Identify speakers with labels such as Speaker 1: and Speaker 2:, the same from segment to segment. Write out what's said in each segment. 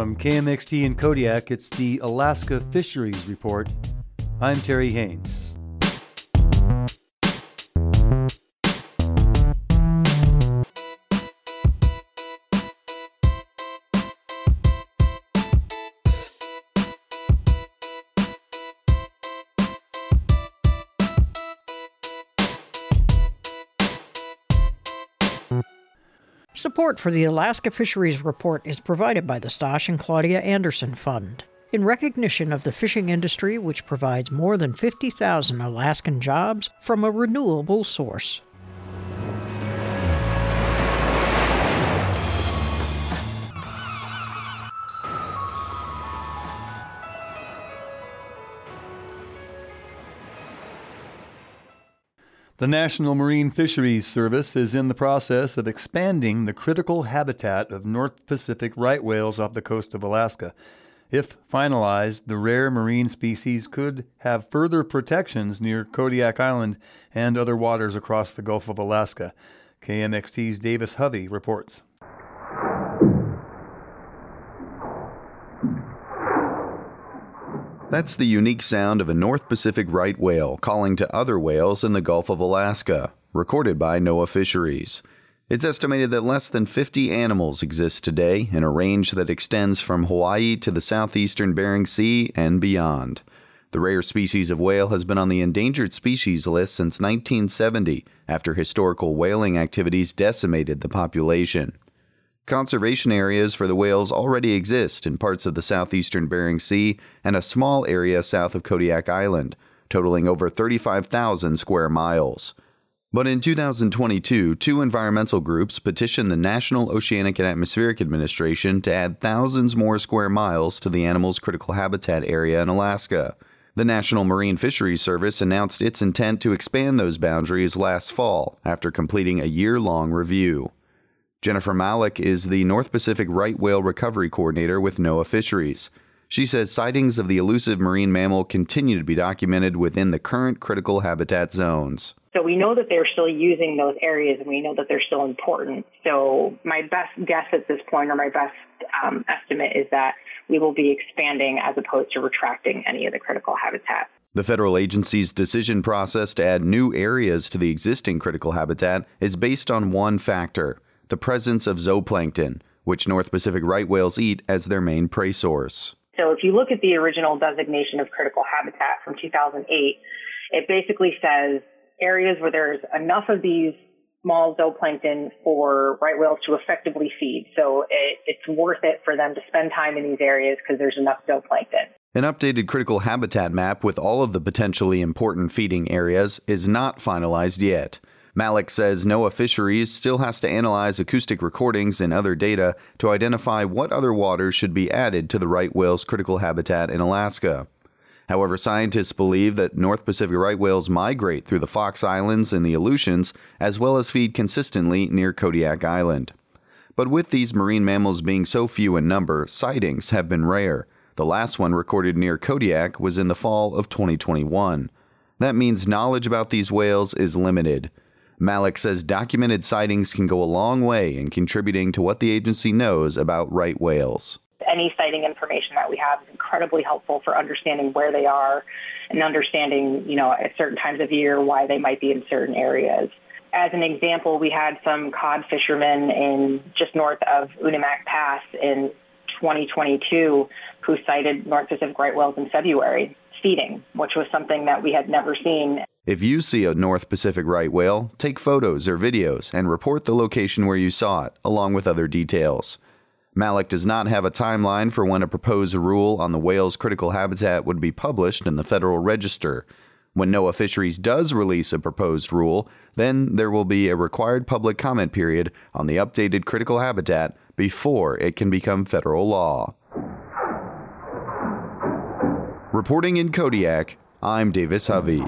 Speaker 1: From KMXT in Kodiak, it's the Alaska Fisheries Report. I'm Terry Haynes.
Speaker 2: Support for the Alaska Fisheries Report is provided by the Stosh and Claudia Anderson Fund. In recognition of the fishing industry, which provides more than 50,000 Alaskan jobs from a renewable source.
Speaker 1: The National Marine Fisheries Service is in the process of expanding the critical habitat of North Pacific right whales off the coast of Alaska. If finalized, the rare marine species could have further protections near Kodiak Island and other waters across the Gulf of Alaska. KMXT's Davis Hovey reports.
Speaker 3: That's the unique sound of a North Pacific right whale calling to other whales in the Gulf of Alaska, recorded by NOAA Fisheries. It's estimated that less than 50 animals exist today in a range that extends from Hawaii to the southeastern Bering Sea and beyond. The rare species of whale has been on the endangered species list since 1970, after historical whaling activities decimated the population. Conservation areas for the whales already exist in parts of the southeastern Bering Sea and a small area south of Kodiak Island, totaling over 35,000 square miles. But in 2022, two environmental groups petitioned the National Oceanic and Atmospheric Administration to add thousands more square miles to the animal's critical habitat area in Alaska. The National Marine Fisheries Service announced its intent to expand those boundaries last fall after completing a year-long review. Jennifer Malik is the North Pacific Right Whale Recovery Coordinator with NOAA Fisheries. She says sightings of the elusive marine mammal continue to be documented within the current critical habitat zones.
Speaker 4: So we know that they're still using those areas, and we know that they're still important. So my best guess at this point, or my best estimate, is that we will be expanding as opposed to retracting any of the critical habitat.
Speaker 3: The federal agency's decision process to add new areas to the existing critical habitat is based on one factor: the presence of zooplankton, which North Pacific right whales eat as their main prey source.
Speaker 4: So if you look at the original designation of critical habitat from 2008, it basically says areas where there's enough of these small zooplankton for right whales to effectively feed. So it's worth it for them to spend time in these areas because there's enough zooplankton.
Speaker 3: An updated critical habitat map with all of the potentially important feeding areas is not finalized yet. Malik says NOAA Fisheries still has to analyze acoustic recordings and other data to identify what other waters should be added to the right whale's critical habitat in Alaska. However, scientists believe that North Pacific right whales migrate through the Fox Islands and the Aleutians, as well as feed consistently near Kodiak Island. But with these marine mammals being so few in number, sightings have been rare. The last one recorded near Kodiak was in the fall of 2021. That means knowledge about these whales is limited. Malik says documented sightings can go a long way in contributing to what the agency knows about right whales.
Speaker 4: Any sighting information that we have is incredibly helpful for understanding where they are and understanding, at certain times of year why they might be in certain areas. As an example, we had some cod fishermen in just north of Unimak Pass in 2022 who sighted North Pacific right whales in February feeding, which was something that we had never seen.
Speaker 3: If you see a North Pacific right whale, take photos or videos and report the location where you saw it, along with other details. Malik does not have a timeline for when a proposed rule on the whale's critical habitat would be published in the Federal Register. When NOAA Fisheries does release a proposed rule, then there will be a required public comment period on the updated critical habitat before it can become federal law. Reporting in Kodiak, I'm Davis Hovey.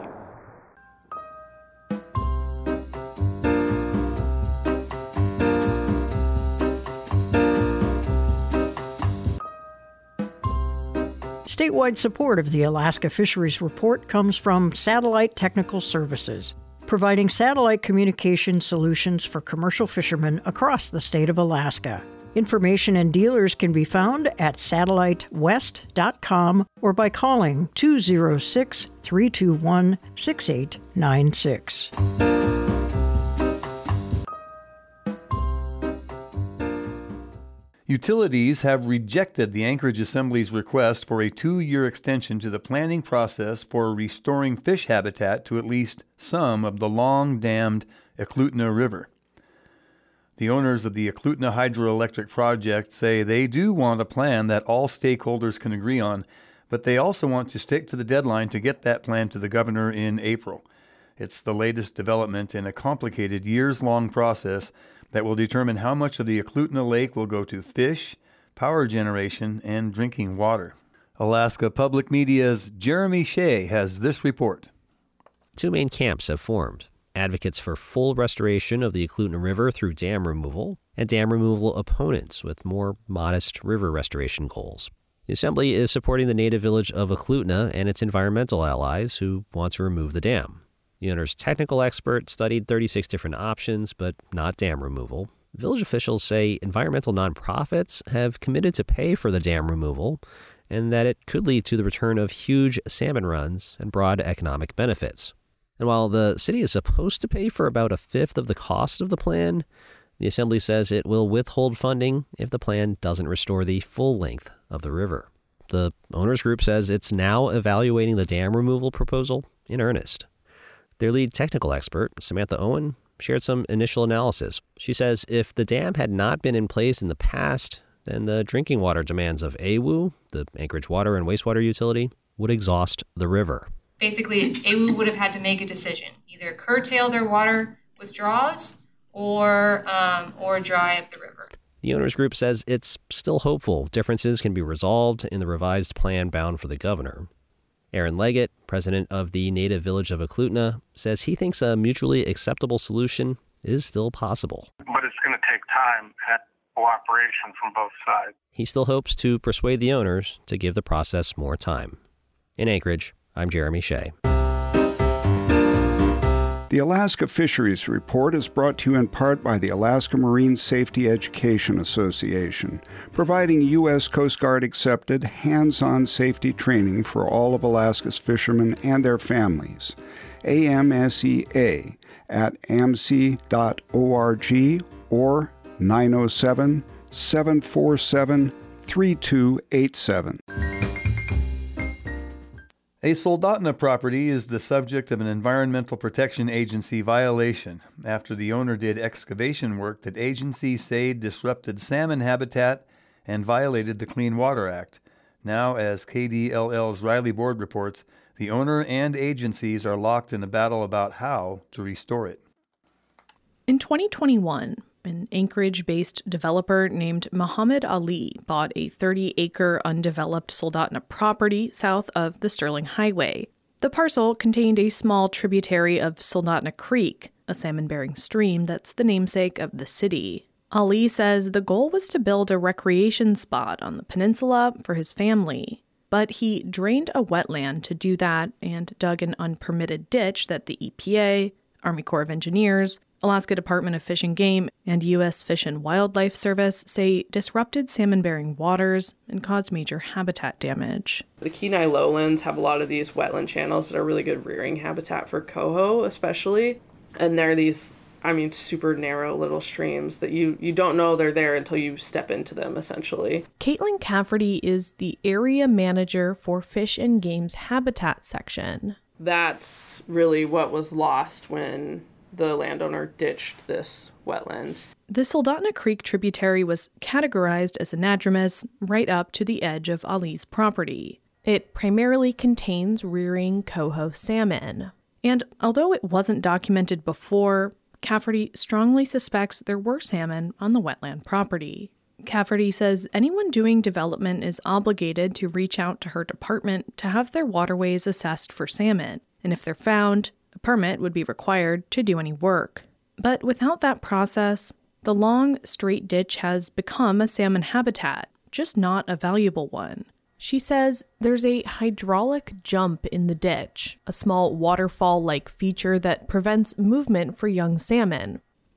Speaker 2: Statewide support of the Alaska Fisheries Report comes from Satellite Technical Services, providing satellite communication solutions for commercial fishermen across the state of Alaska. Information and dealers can be found at satellitewest.com or by calling 206-321-6896.
Speaker 1: Utilities have rejected the Anchorage Assembly's request for a 2-year extension to the planning process for restoring fish habitat to at least some of the long-dammed Eklutna River. The owners of the Eklutna Hydroelectric Project say they do want a plan that all stakeholders can agree on, but they also want to stick to the deadline to get that plan to the governor in April. It's the latest development in a complicated years-long process that will determine how much of the Eklutna Lake will go to fish, power generation, and drinking water. Alaska Public Media's Jeremy Shea has this report.
Speaker 5: 2 main camps have formed: advocates for full restoration of the Eklutna River through dam removal, and dam removal opponents with more modest river restoration goals. The Assembly is supporting the native village of Eklutna and its environmental allies who want to remove the dam. The owner's technical expert studied 36 different options, but not dam removal. Village officials say environmental nonprofits have committed to pay for the dam removal and that it could lead to the return of huge salmon runs and broad economic benefits. And while the city is supposed to pay for about 1/5 of the cost of the plan, the Assembly says it will withhold funding if the plan doesn't restore the full length of the river. The owners group says it's now evaluating the dam removal proposal in earnest. Their lead technical expert, Samantha Owen, shared some initial analysis. She says if the dam had not been in place in the past, then the drinking water demands of AWU, the Anchorage Water and Wastewater Utility, would exhaust the river.
Speaker 6: Basically, AWU would have had to make a decision, either curtail their water withdrawals or dry up the river.
Speaker 5: The owners group says it's still hopeful differences can be resolved in the revised plan bound for the governor. Aaron Leggett, president of the native village of Eklutna, says he thinks a mutually acceptable solution is still possible.
Speaker 7: But it's going to take time and cooperation from both sides.
Speaker 5: He still hopes to persuade the owners to give the process more time. In Anchorage, I'm Jeremy Shea.
Speaker 8: The Alaska Fisheries Report is brought to you in part by the Alaska Marine Safety Education Association, providing U.S. Coast Guard accepted hands-on safety training for all of Alaska's fishermen and their families. AMSEA at amc.org or 907-747-3287.
Speaker 1: A Soldotna property is the subject of an Environmental Protection Agency violation after the owner did excavation work that agencies say disrupted salmon habitat and violated the Clean Water Act. Now, as KDLL's Riley Board reports, the owner and agencies are locked in a battle about how to restore it.
Speaker 9: In 2021, an Anchorage-based developer named Muhammad Ali bought a 30-acre undeveloped Soldotna property south of the Sterling Highway. The parcel contained a small tributary of Soldotna Creek, a salmon-bearing stream that's the namesake of the city. Ali says the goal was to build a recreation spot on the peninsula for his family, but he drained a wetland to do that and dug an unpermitted ditch that the EPA, Army Corps of Engineers, Alaska Department of Fish and Game, and U.S. Fish and Wildlife Service say disrupted salmon-bearing waters and caused major habitat damage.
Speaker 10: The Kenai lowlands have a lot of these wetland channels that are really good rearing habitat for coho, especially. And they're these, super narrow little streams that you don't know they're there until you step into them, essentially.
Speaker 9: Caitlin Cafferty is the area manager for Fish and Game's habitat section.
Speaker 10: That's really what was lost when the landowner ditched this wetland.
Speaker 9: The Soldotna Creek tributary was categorized as anadromous right up to the edge of Ali's property. It primarily contains rearing coho salmon. And although it wasn't documented before, Cafferty strongly suspects there were salmon on the wetland property. Cafferty says anyone doing development is obligated to reach out to her department to have their waterways assessed for salmon, and if they're found, a permit would be required to do any work. But without that process, the long, straight ditch has become a salmon habitat, just not a valuable one. She says there's a hydraulic jump in the ditch, a small waterfall-like feature that prevents movement for young salmon.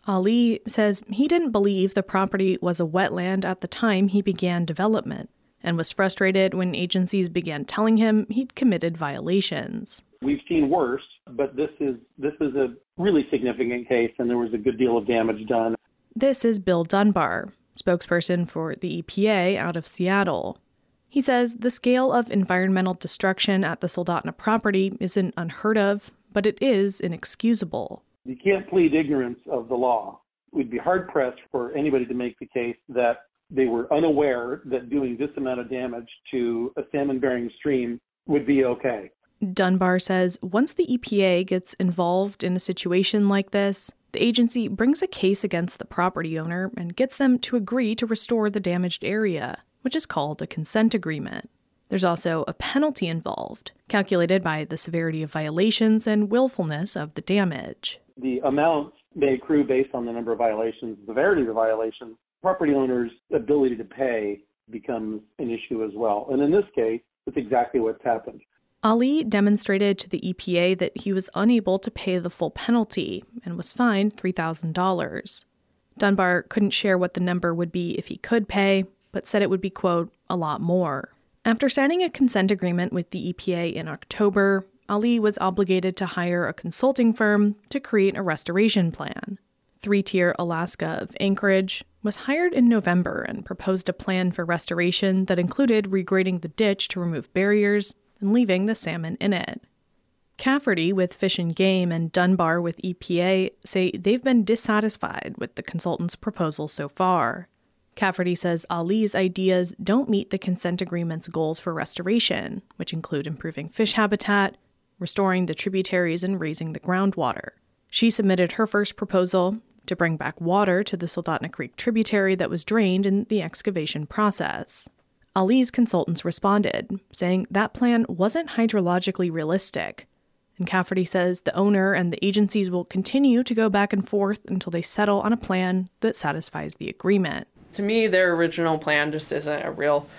Speaker 9: Ali says he didn't believe the property was a wetland at the time he began development and was frustrated when agencies began telling him he'd committed violations.
Speaker 11: We've seen worse, but this is a really significant case, and there was a good deal of damage done.
Speaker 9: This is Bill Dunbar, spokesperson for the EPA out of Seattle. He says the scale of environmental destruction at the Soldotna property isn't unheard of, but it is inexcusable.
Speaker 11: You can't plead ignorance of the law. We'd be hard-pressed for anybody to make the case that they were unaware that doing this amount of damage to a salmon-bearing stream would be okay.
Speaker 9: Dunbar says once the EPA gets involved in a situation like this, the agency brings a case against the property owner and gets them to agree to restore the damaged area, which is called a consent agreement. There's also a penalty involved, calculated by the severity of violations and willfulness of the damage.
Speaker 11: The amounts may accrue based on the number of violations, the severity of the violation. Property owner's ability to pay becomes an issue as well. And in this case, it's exactly what's happened.
Speaker 9: Ali demonstrated to the EPA that he was unable to pay the full penalty and was fined $3,000. Dunbar couldn't share what the number would be if he could pay, but said it would be, quote, a lot more. After signing a consent agreement with the EPA in October, Ali was obligated to hire a consulting firm to create a restoration plan. 3-Tier Alaska of Anchorage was hired in November and proposed a plan for restoration that included regrading the ditch to remove barriers and leaving the salmon in it. Cafferty with Fish and Game and Dunbar with EPA say they've been dissatisfied with the consultant's proposal so far. Cafferty says Ali's ideas don't meet the consent agreement's goals for restoration, which include improving fish habitat, restoring the tributaries, and raising the groundwater. She submitted her first proposal to bring back water to the Soldotna Creek tributary that was drained in the excavation process. Ali's consultants responded, saying that plan wasn't hydrologically realistic. And Cafferty says the owner and the agencies will continue to go back and forth until they settle on a plan that satisfies the agreement.
Speaker 10: To me, their original plan just isn't a real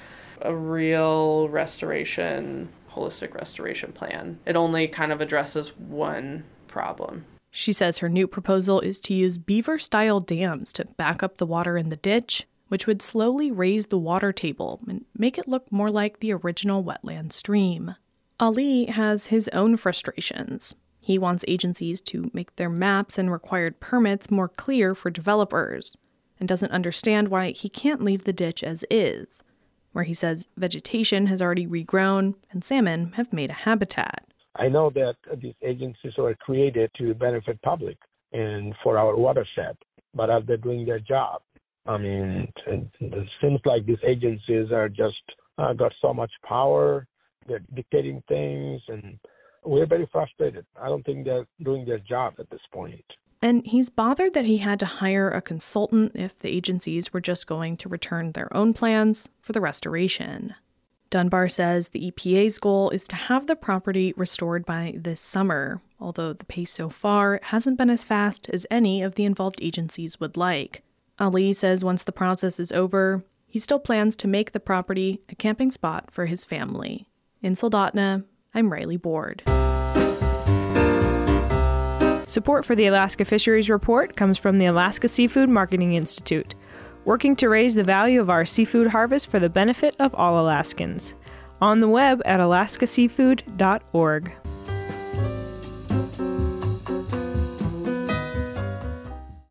Speaker 10: restoration, holistic restoration plan. It only kind of addresses one problem.
Speaker 9: She says her new proposal is to use beaver-style dams to back up the water in the ditch, which would slowly raise the water table and make it look more like the original wetland stream. Ali has his own frustrations. He wants agencies to make their maps and required permits more clear for developers, and doesn't understand why he can't leave the ditch as is, where he says vegetation has already regrown and salmon have made a habitat.
Speaker 12: I know that these agencies were created to benefit public and for our watershed, but are they doing their job? I mean, it seems like these agencies are just got so much power, they're dictating things, and we're very frustrated. I don't think they're doing their job at this point.
Speaker 9: And he's bothered that he had to hire a consultant if the agencies were just going to return their own plans for the restoration. Dunbar says the EPA's goal is to have the property restored by this summer, although the pace so far hasn't been as fast as any of the involved agencies would like. Ali says once the process is over, he still plans to make the property a camping spot for his family. In Soldotna, I'm Riley Board.
Speaker 13: Support for the Alaska Fisheries Report comes from the Alaska Seafood Marketing Institute, working to raise the value of our seafood harvest for the benefit of all Alaskans. On the web at alaskaseafood.org.